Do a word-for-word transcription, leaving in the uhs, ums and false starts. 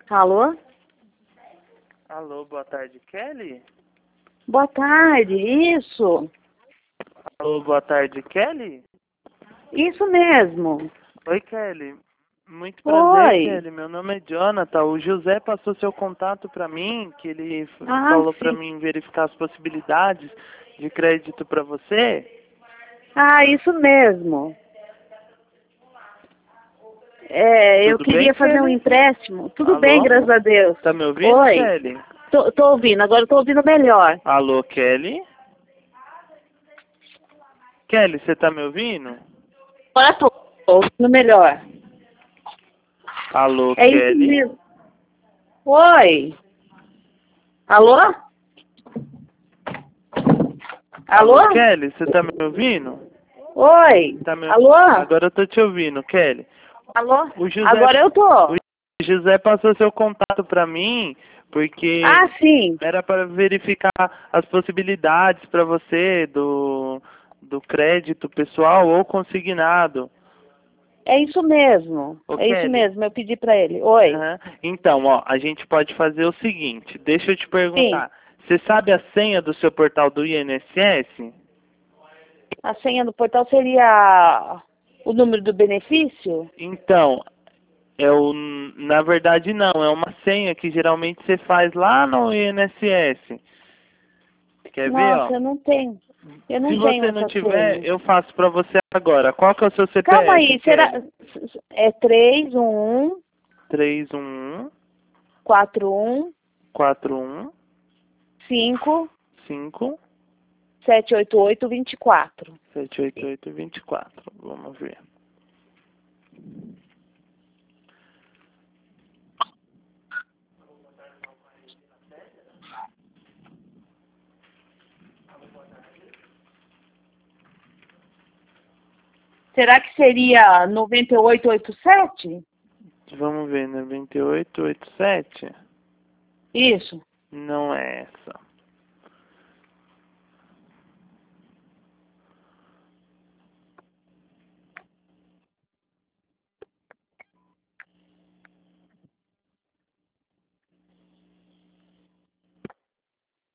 Alô? Alô, boa tarde, Kelly? Boa tarde, isso. Alô, boa tarde, Kelly? Isso mesmo. Oi, Kelly. Muito prazer, Oi. Kelly. Meu nome é Jonathan. O José passou seu contato para mim, que ele f- Ah, falou para sim. mim verificar as possibilidades de crédito para você. Ah, isso mesmo. É, eu Tudo bem, queria fazer um Kelly? empréstimo. Tudo bem, Alô? graças a Deus. Tá me ouvindo, Oi. Kelly? Tô, tô ouvindo, agora eu tô ouvindo melhor. Alô, Kelly? Kelly, você tá me ouvindo? Agora tô, tô ouvindo melhor. Alô, É isso Kelly? mesmo. Oi. Alô? Alô? Kelly, você tá me ouvindo? Oi. Tá me... Alô? Agora eu tô te ouvindo, Kelly. Alô? O José, Agora eu tô. o José passou seu contato para mim, porque Ah, sim. era para verificar as possibilidades para você do, do crédito pessoal ou consignado. É isso mesmo. Ô, É isso Kelly, mesmo. Eu pedi pra ele. Oi. aham. Então, ó, a gente pode fazer o seguinte, deixa eu te Sim. perguntar. Você sabe a senha do seu portal do I N S S? A senha do portal seria o número do benefício? Então, é o, na verdade não, é uma senha que geralmente você faz lá no I N S S. Quer ver, Nossa, ó? eu não tenho. Eu Se não tenho você não essa tiver, senha. eu faço pra você agora. Qual que é o seu Calma C P F, aí, será. Kelly? É três um um três um um, quatro um quatro um, cinco cinco, sete oito oito dois quatro. sete oito oito, dois quatro. Vamos ver. Será que seria noventa e oito oitenta e sete? Vamos ver, noventa e oito, oitenta e sete? Isso. Não é essa.